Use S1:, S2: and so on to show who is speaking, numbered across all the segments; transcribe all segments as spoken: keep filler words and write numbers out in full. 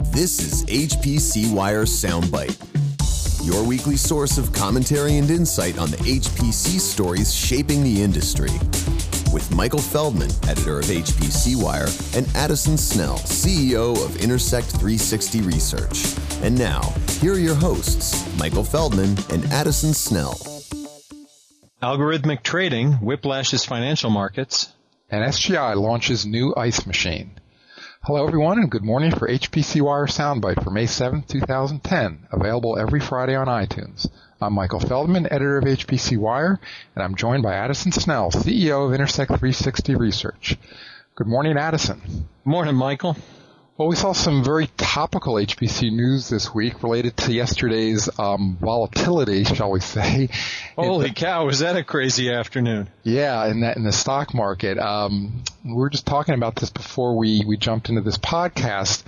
S1: This is H P C Wire Soundbite, your weekly source of commentary and insight on the H P C stories shaping the industry. With Michael Feldman, editor of H P C Wire, and Addison Snell, C E O of Intersect three sixty Research. And now, here are your hosts, Michael Feldman and Addison Snell.
S2: Algorithmic trading whiplashes financial markets.
S3: And S G I launches new ICE machine. Hello everyone and good morning for H P C Wire Soundbite for May seventh, twenty ten, available every Friday on iTunes. I'm Michael Feldman, editor of H P C Wire, and I'm joined by Addison Snell, C E O of Intersect three sixty Research. Good morning, Addison.
S2: Morning, Michael.
S3: Well, we saw some very topical H P C news this week related to yesterday's um, volatility, shall we say.
S2: Holy
S3: the,
S2: cow, was that a crazy afternoon?
S3: Yeah, in that in the stock market. Um, we were just talking about this before we, we jumped into this podcast.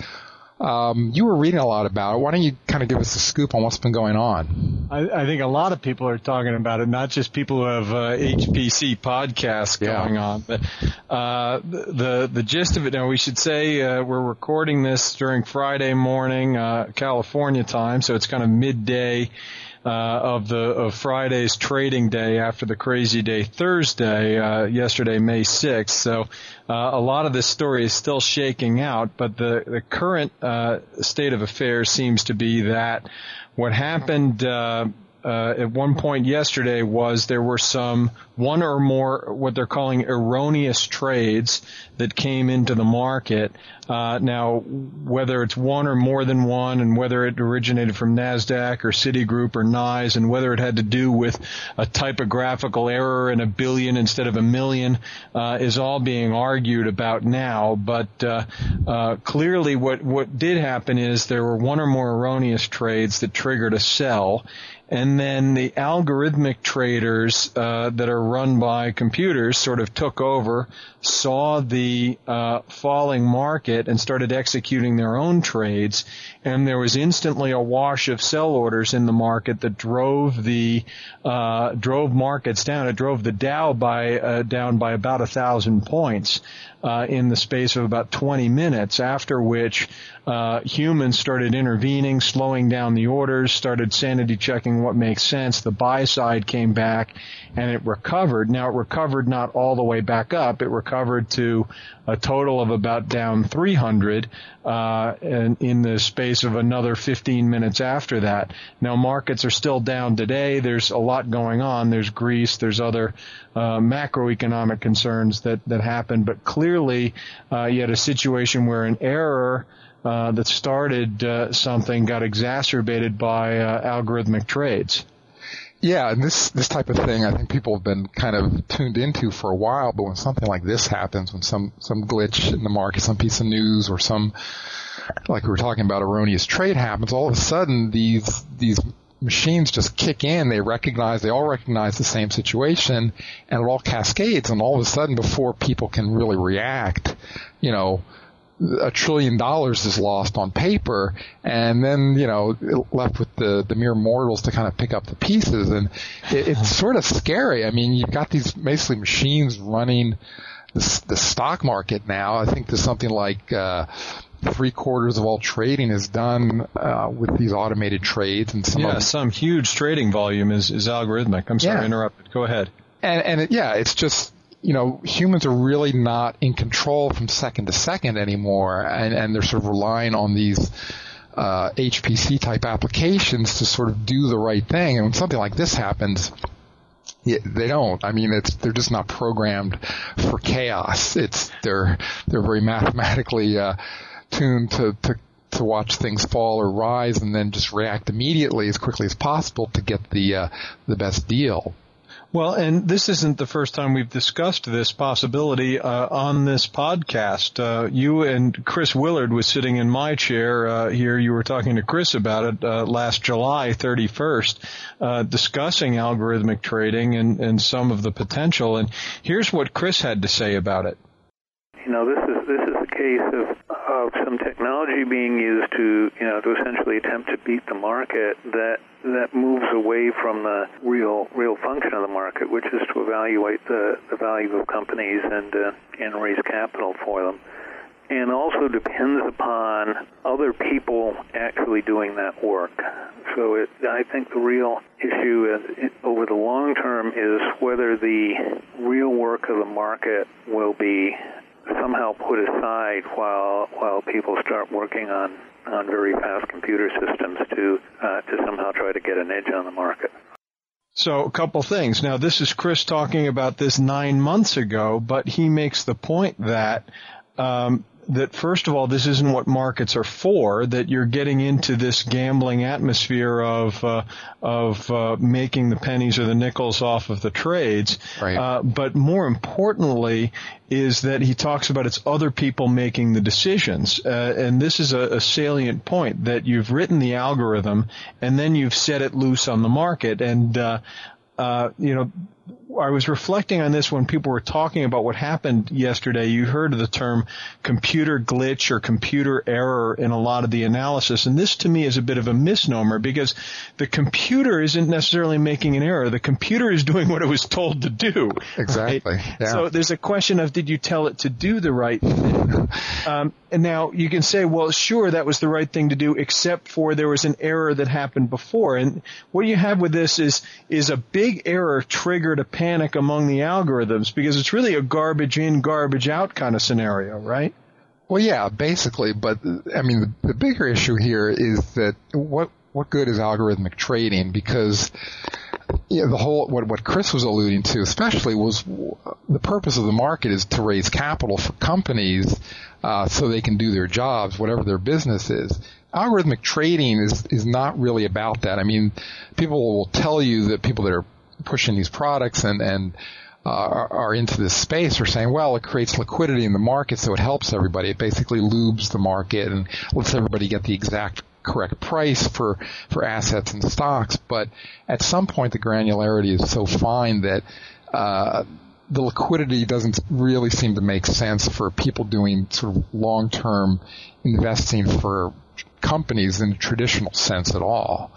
S3: Um, you were reading a lot about it. Why don't you kind of give us a scoop on what's been going on?
S2: I, I think a lot of people are talking about it, not just people who have uh, H P C podcasts going yeah. on. But uh, the the gist of it, now we should say uh, we're recording this during Friday morning, uh, California time, so it's kind of midday uh, of the of Friday's trading day after the crazy day Thursday, uh, yesterday, May sixth. So uh, a lot of this story is still shaking out, but the, the current uh, state of affairs seems to be that what happened uh, uh, at one point yesterday was there were some one or more what they're calling erroneous trades that came into the market. Uh, now, whether it's one or more than one, and whether it originated from NASDAQ or Citigroup or N Y S, and whether it had to do with a typographical error in a billion instead of a million, uh, is all being argued about now. But uh, uh, clearly what, what did happen is there were one or more erroneous trades that triggered a sell. And then the algorithmic traders uh, that are run by computers sort of took over, saw the uh, falling market, and started executing their own trades. And there was instantly a wash of sell orders in the market that drove the uh, drove markets down. It drove the Dow by uh, down by about a thousand points uh, in the space of about twenty minutes. After which uh, humans started intervening, slowing down the orders, started sanity checking what makes sense. The buy side came back and it recovered. Now it recovered not all the way back up. It recovered to a total of about down three hundred uh, in, in the space of another fifteen minutes after that. Now markets are still down today. There's a lot going on. There's Greece. There's other uh, macroeconomic concerns that, that happen. But clearly uh, you had a situation where an error Uh, that started uh, something got exacerbated by uh, algorithmic trades.
S3: Yeah, and this this type of thing I think people have been kind of tuned into for a while, but when something like this happens, when some, some glitch in the market, some piece of news or some, like we were talking about, erroneous trade happens, all of a sudden these these machines just kick in. They recognize, they all recognize the same situation, and it all cascades, and all of a sudden before people can really react, you know, a trillion dollars is lost on paper, and then, you know, left with the, the mere mortals to kind of pick up the pieces. And it, it's sort of scary. I mean, you've got these basically machines running the, the stock market now. I think there's something like uh, three quarters of all trading is done uh, with these automated trades. And some
S2: yeah,
S3: of
S2: some huge trading volume is, is algorithmic. I'm sorry,
S3: yeah.
S2: I interrupted. Go ahead.
S3: And, and it, yeah, it's just, you know, humans are really not in control from second to second anymore, and, and they're sort of relying on these uh, H P C-type applications to sort of do the right thing. And when something like this happens, yeah, they don't. I mean, it's they're just not programmed for chaos. It's they're they're very mathematically uh, tuned to, to to watch things fall or rise, and then just react immediately as quickly as possible to get the uh, the best deal.
S2: Well, and this isn't the first time we've discussed this possibility uh, on this podcast. Uh, you and Chris Willard was sitting in my chair uh, here. You were talking to Chris about it uh, last July thirty-first, uh, discussing algorithmic trading and, and some of the potential. And here's what Chris had to say about it.
S4: You know, this is this is a case of of some technology being used to, you know, to essentially attempt to beat the market that that moves away from the real real function of the market, which is to evaluate the, the value of companies and uh, and raise capital for them. and also depends upon other people actually doing that work. So it, I think the real issue is, over the long term is whether the real work of the market will be somehow put aside while while people start working on, on very fast computer systems to uh, to somehow try to get an edge on the market.
S2: So a couple things. Now, this is Chris talking about this nine months ago, but he makes the point that um, that first of all, this isn't what markets are for, that you're getting into this gambling atmosphere of uh, of uh, making the pennies or the nickels off of the trades.
S3: Right.
S2: Uh, but more importantly is that he talks about it's other people making the decisions. Uh, and this is a, a salient point, that you've written the algorithm and then you've set it loose on the market. And, uh, uh, you know, I was reflecting on this when people were talking about what happened yesterday. You heard of the term computer glitch or computer error in a lot of the analysis. And this to me is a bit of a misnomer, because the computer isn't necessarily making an error. The computer is doing what it was told to do.
S3: Exactly.
S2: Right?
S3: Yeah.
S2: So there's a question of, did you tell it to do the right thing? Um, and now you can say, well, sure, that was the right thing to do, except for there was an error that happened before. And what you have with this is, is a big error triggered a panic among the algorithms, because it's really a garbage in, garbage out kind of scenario, right?
S3: Well, yeah, basically. But I mean, the, the bigger issue here is that what what good is algorithmic trading? Because you know, the whole what what Chris was alluding to, especially, was the purpose of the market is to raise capital for companies uh, so they can do their jobs, whatever their business is. Algorithmic trading is is not really about that. I mean, people will tell you that people that are pushing these products and and uh, are, are into this space are saying, well, it creates liquidity in the market, so it helps everybody. It basically lubes the market and lets everybody get the exact correct price for for assets and stocks. But at some point, the granularity is so fine that uh, the liquidity doesn't really seem to make sense for people doing sort of long-term investing for companies in a traditional sense at all.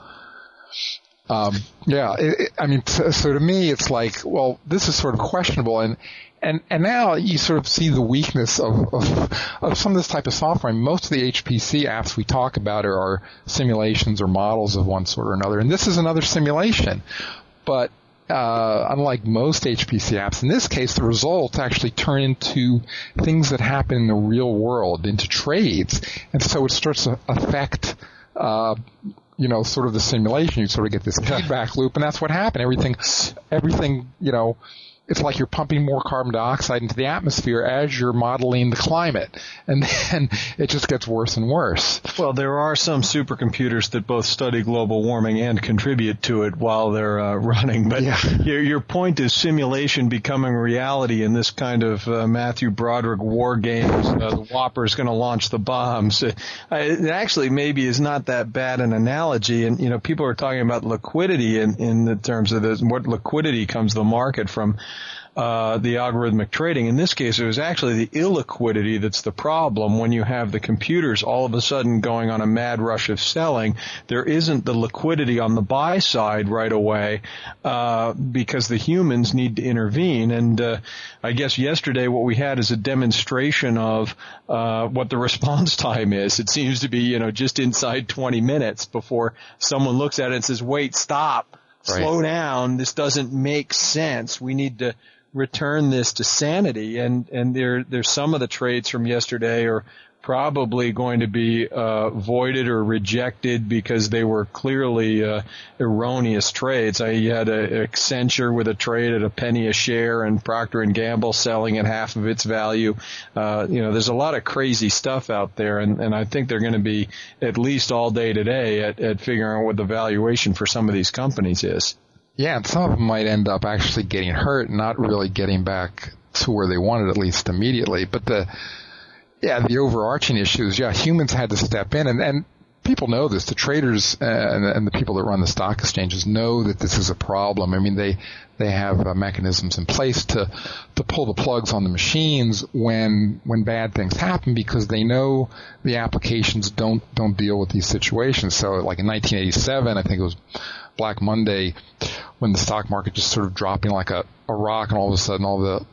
S3: Um, yeah, it, it, I mean, so, so to me, it's like, well, this is sort of questionable, and and and now you sort of see the weakness of of, of some of this type of software. I mean, most of the H P C apps we talk about are, are simulations or models of one sort or another, and this is another simulation. But uh, unlike most H P C apps, in this case, the results actually turn into things that happen in the real world, into trades, and so it starts to affect. Uh, you know, sort of the simulation, you sort of get this feedback loop, and that's what happened. Everything, everything, you know, it's like you're pumping more carbon dioxide into the atmosphere as you're modeling the climate, and then it just gets worse and worse.
S2: Well, there are some supercomputers that both study global warming and contribute to it while they're uh, running. But
S3: yeah.
S2: your, your point is simulation becoming reality in this kind of uh, Matthew Broderick war games. Uh, the Whopper's going to launch the bombs. Uh, it actually maybe is not that bad an analogy. And, you know, people are talking about liquidity in, in the terms of this, what liquidity comes to the market from Uh, the algorithmic trading. In this case, it was actually the illiquidity that's the problem. When you have the computers all of a sudden going on a mad rush of selling, there isn't the liquidity on the buy side right away uh, because the humans need to intervene. And uh, I guess yesterday what we had is a demonstration of uh, what the response time is. It seems to be, you know, just inside twenty minutes before someone looks at it and says, wait, stop,
S3: right.
S2: Slow down. This doesn't make sense. We need to return this to sanity. And, and there, there's some of the trades from yesterday are probably going to be, uh, voided or rejected because they were clearly, uh, erroneous trades. I had a Accenture with a trade at a penny a share and Procter and Gamble selling at half of its value. Uh, you know, there's a lot of crazy stuff out there, and, and I think they're going to be at least all day today at, at figuring out what the valuation for some of these companies is.
S3: Yeah, and some of them might end up actually getting hurt and not really getting back to where they wanted, at least immediately. But the, yeah, the overarching issue is, yeah, humans had to step in, and, and people know this. The traders uh, and, and the people that run the stock exchanges know that this is a problem. I mean, they they have uh, mechanisms in place to to pull the plugs on the machines when when bad things happen, because they know the applications don't don't deal with these situations. So, like in nineteen eighty-seven, I think it was Black Monday, when the stock market just sort of dropping like a, a rock, and all of a sudden all the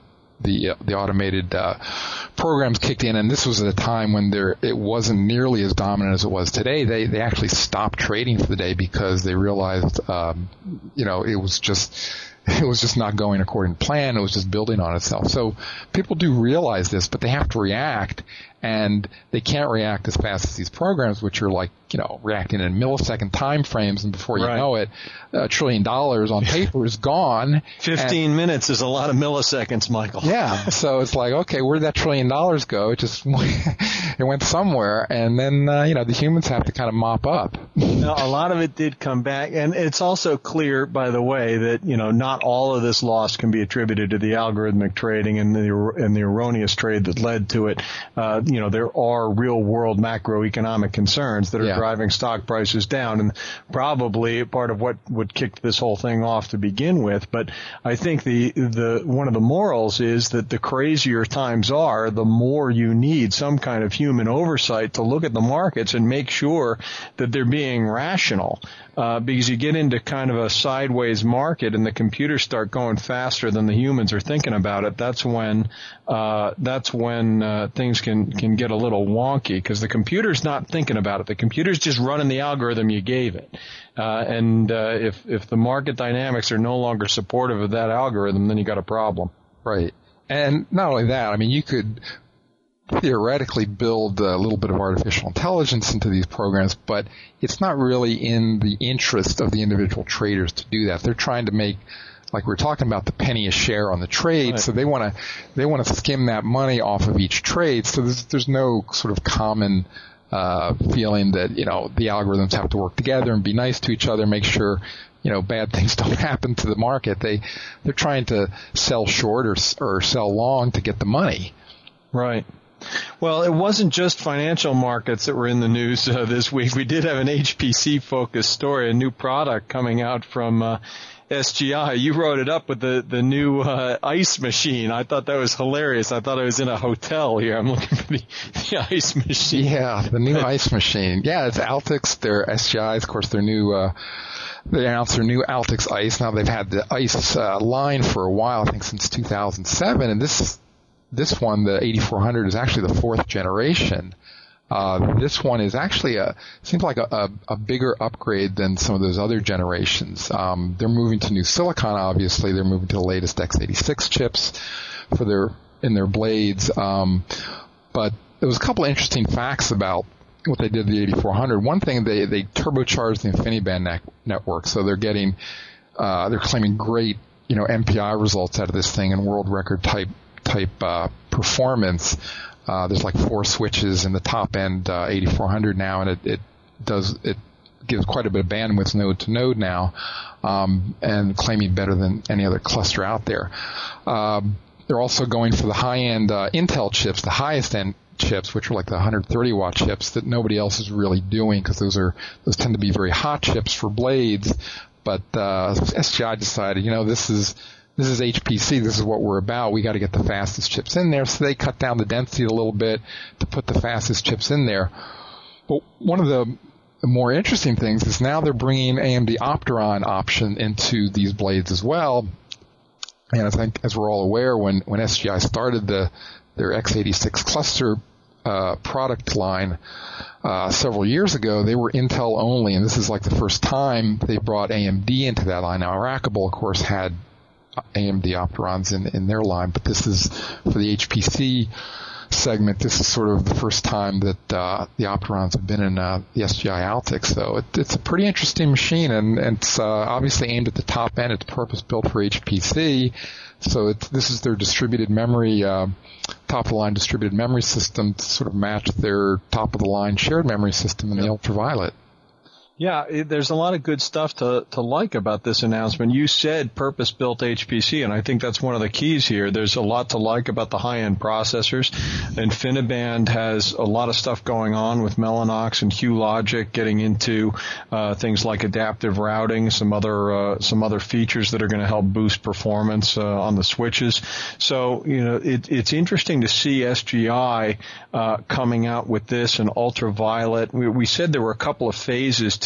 S3: the the automated uh, programs kicked in, and this was at a time when there it wasn't nearly as dominant as it was today. They they actually stopped trading for the day because they realized, um, you know, it was just it was just not going according to plan. It was just building on itself. So people do realize this, but they have to react, and they can't react as fast as these programs, which are like, you know, reacting in millisecond time frames, and before you
S2: right.
S3: know it, a trillion dollars on paper is gone.
S2: Fifteen
S3: and,
S2: minutes is a lot of milliseconds, Michael.
S3: Yeah, so it's like, okay, where did that trillion dollars go? It just it went somewhere, and then uh, you know the humans have to kind of mop up.
S2: Now, a lot of it did come back, and it's also clear, by the way, that you know not all of this loss can be attributed to the algorithmic trading and the and the erroneous trade that led to it. Uh, you know, there are real world macroeconomic concerns that are
S3: yeah.
S2: driving stock prices down, and probably part of what would kick this whole thing off to begin with. But I think the the one of the morals is that the crazier times are, the more you need some kind of human oversight to look at the markets and make sure that they're being rational. Uh, because you get into kind of a sideways market and the computers start going faster than the humans are thinking about it. That's when, uh, that's when, uh, things can, can get a little wonky because the computer's not thinking about it. The computer's just running the algorithm you gave it. Uh, and, uh, if, if the market dynamics are no longer supportive of that algorithm, then you got a problem.
S3: Right. And not only that, I mean, you could theoretically build a little bit of artificial intelligence into these programs, but it's not really in the interest of the individual traders to do that. They're trying to make, like we were talking about, the penny a share on the trade, right. so they want to they want to skim that money off of each trade. So there's, there's no sort of common uh, feeling that, you know, the algorithms have to work together and be nice to each other, make sure, you know, bad things don't happen to the market. They they're trying to sell short or or sell long to get the money.
S2: Right. Well, it wasn't just financial markets that were in the news uh, this week. We did have an H P C-focused story, a new product coming out from uh, S G I. You wrote it up with the, the new uh, ice machine. I thought that was hilarious. I thought I was in a hotel here. I'm looking for the, the ice machine.
S3: Yeah, the new ice machine. Yeah, it's Altix. They're S G I's, of course, their new uh, they announced their new Altix Ice. Now, they've had the ice uh, line for a while, I think since two thousand seven, and this This one, the eighty-four hundred, is actually the fourth generation. Uh, this one is actually a, seems like a, a, a bigger upgrade than some of those other generations. Um, they're moving to new silicon, obviously. They're moving to the latest x eighty-six chips for their, in their blades. Um, but there was a couple of interesting facts about what they did to the eighty-four hundred. One thing, they, they turbocharged the InfiniBand ne- network. So they're getting, uh, they're claiming great, you know, M P I results out of this thing and world record type type uh, performance. Uh, there's like four switches in the top end uh, eighty-four hundred now, and it, it does it gives quite a bit of bandwidth node to node now, um, and claiming better than any other cluster out there. Um, they're also going for the high end uh, Intel chips, the highest end chips, which are like the one hundred thirty watt chips that nobody else is really doing because those are those tend to be very hot chips for blades. But uh, S G I decided, you know, this is This is H P C. This is what we're about. We got to get the fastest chips in there. So they cut down the density a little bit to put the fastest chips in there. But one of the more interesting things is now they're bringing A M D Opteron option into these blades as well. And I think, as we're all aware, when, when S G I started the their x eighty-six cluster uh, product line uh, several years ago, they were Intel only, and this is like the first time they brought A M D into that line. Now, Rackable, of course, had A M D Opterons in, in their line, but this is for the H P C segment. This is sort of the first time that uh, the Opterons have been in uh, the S G I Altix. So it, it's a pretty interesting machine, and, and it's uh, obviously aimed at the top end. It's purpose-built for H P C. So it's, this is their distributed memory, uh, top-of-the-line distributed memory system to sort of match their top-of-the-line shared memory system in the ultraviolet.
S2: Yeah, it, there's a lot of good stuff to, to like about this announcement. You said purpose-built H P C, and I think that's one of the keys here. There's a lot to like about the high-end processors. InfiniBand has a lot of stuff going on with Mellanox and QLogic getting into uh, things like adaptive routing, some other uh, some other features that are going to help boost performance uh, on the switches. So, you know, it, it's interesting to see S G I uh, coming out with this and ultraviolet. We, we said there were a couple of phases to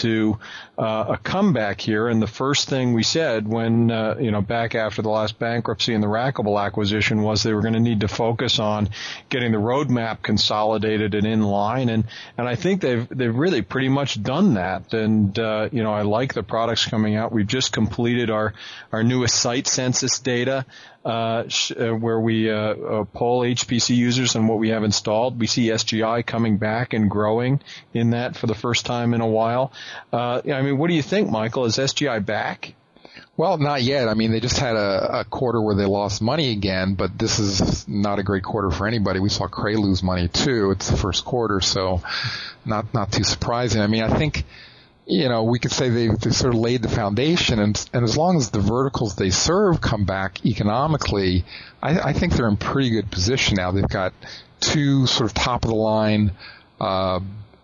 S2: to uh, a comeback here. And the first thing we said when, uh, you know, back after the last bankruptcy and the Rackable acquisition was they were going to need to focus on getting the roadmap consolidated and in line. And, and I think they've, they've really pretty much done that. And, uh, you know, I like the products coming out. We've just completed our, our newest site census data. Uh, sh- uh, where we uh, uh, poll H P C users on what we have installed. We see S G I coming back and growing in that for the first time in a while. Uh, I mean, what do you think, Michael? Is S G I back?
S3: Well, not yet. I mean, they just had a, a quarter where they lost money again, but this is not a great quarter for anybody. We saw Cray lose money too. It's the first quarter, so not not too surprising. I mean, I think, you know, we could say they've, they've sort of laid the foundation, and, and as long as the verticals they serve come back economically, I, I think they're in pretty good position now. They've got two sort of top-of-the-line uh,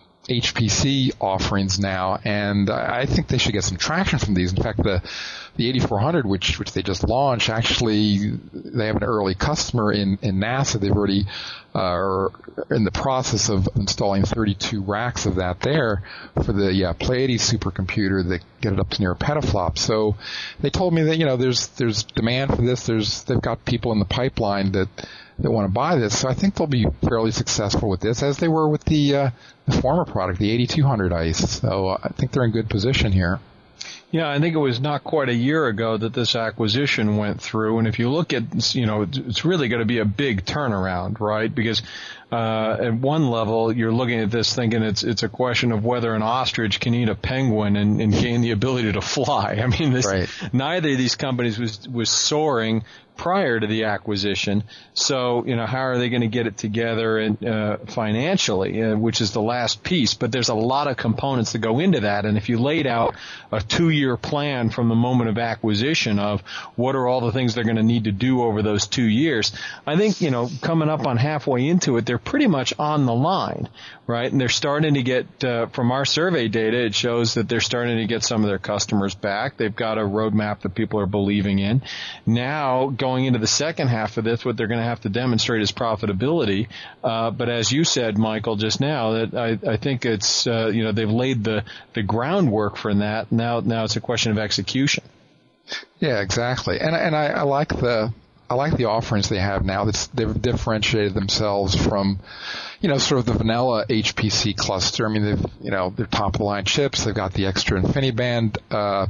S3: H P C offerings now, and I think they should get some traction from these. In fact, the the eighty-four hundred, which which they just launched, actually they have an early customer in, in NASA. They've already uh, are in the process of installing thirty-two racks of that there for the yeah, Pleiades supercomputer that get it up to near a petaflop. So they told me that, you know, there's there's demand for this. There's they've got people in the pipeline that that want to buy this. So I think they'll be fairly successful with this, as they were with the uh, the former product, the eighty-two hundred ICE. So I think they're in good position here.
S2: Yeah, I think it was not quite a year ago that this acquisition went through. And if you look at, you know, it's really going to be a big turnaround, right? Because uh, at one level, you're looking at this thinking it's it's a question of whether an ostrich can eat a penguin and, and gain the ability to fly. I mean, this,
S3: right.
S2: Neither of these companies was was soaring prior to the acquisition. So, you know, how are they going to get it together and, uh, financially, uh, which is the last piece. But there's a lot of components that go into that. And if you laid out a two-year plan from the moment of acquisition of what are all the things they're going to need to do over those two years, I think, you know, coming up on halfway into it, they're pretty much on the line, right? And they're starting to get, uh, from our survey data, it shows that they're starting to get some of their customers back. They've got a roadmap that people are believing in. Now, going into the second half of this, what they're going to have to demonstrate is profitability. Uh, but as you said, Michael, just now, that I, I think it's, uh, you know, they've laid the, the groundwork for that. Now, now it's a question of execution.
S3: Yeah, exactly. And, and I, I like the, I like the offerings they have now. That's, they've differentiated themselves from, you know, sort of the vanilla H P C cluster. I mean, they've, you know, they're top of the line chips. They've got the extra InfiniBand, uh,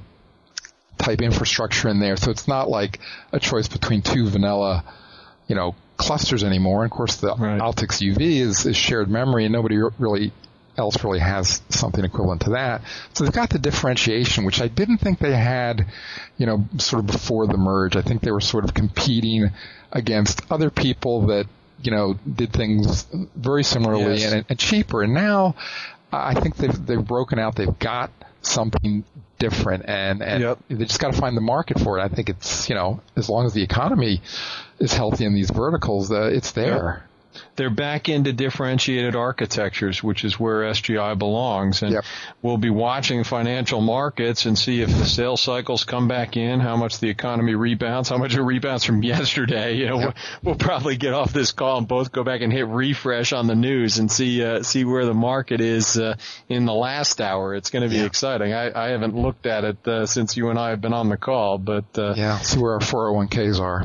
S3: type infrastructure in there. So it's not like a choice between two vanilla, you know, clusters anymore. And of course, the right. Altix U V is, is shared memory, and nobody really else really has something equivalent to that. So they've got the differentiation, which I didn't think they had, you know, sort of before the merge. I think they were sort of competing against other people that, you know, did things very similarly yes. and, and cheaper. And now I think they've, they've broken out. They've got something different, and, and
S2: yep.
S3: they just got to find the market for it. I think it's, you know, as long as the economy is healthy in these verticals, uh, it's there.
S2: Yep. They're back into differentiated architectures, which is where S G I belongs. And
S3: yep.
S2: we'll be watching financial markets and see if the sales cycles come back in, how much the economy rebounds, how much it rebounds from yesterday. You know, yep. we'll, we'll probably get off this call and both go back and hit refresh on the news and see uh, see where the market is uh, in the last hour. It's going to be yeah. exciting. I, I haven't looked at it uh, since you and I have been on the call, but uh,
S3: yeah, see where our four oh one k's are.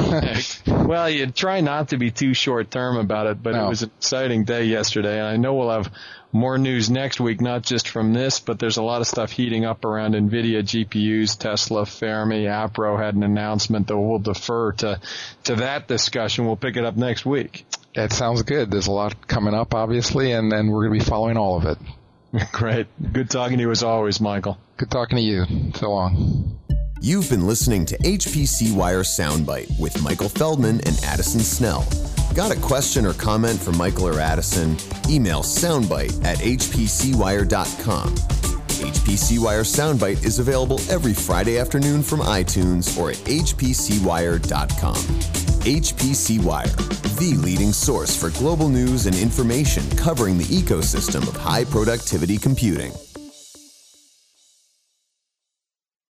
S2: Well, you try not to be too short term about it, but no. It was an exciting day yesterday, and I know we'll have more news next week, not just from this, but there's a lot of stuff heating up around NVIDIA G P Us, Tesla, Fermi, Appro had an announcement that we'll defer to to that discussion. We'll pick it up next week.
S3: That sounds good. There's a lot coming up, obviously, and, and we're going to be following all of it.
S2: Great. Good talking to you as always, Michael.
S3: Good talking to you. So long.
S1: You've been listening to H P C Wire Soundbite with Michael Feldman and Addison Snell. Got a question or comment for Michael or Addison? Email soundbite at h p c wire dot com. H P C Wire Soundbite is available every Friday afternoon from iTunes or at h p c wire dot com. H P C Wire, the leading source for global news and information covering the ecosystem of high productivity computing.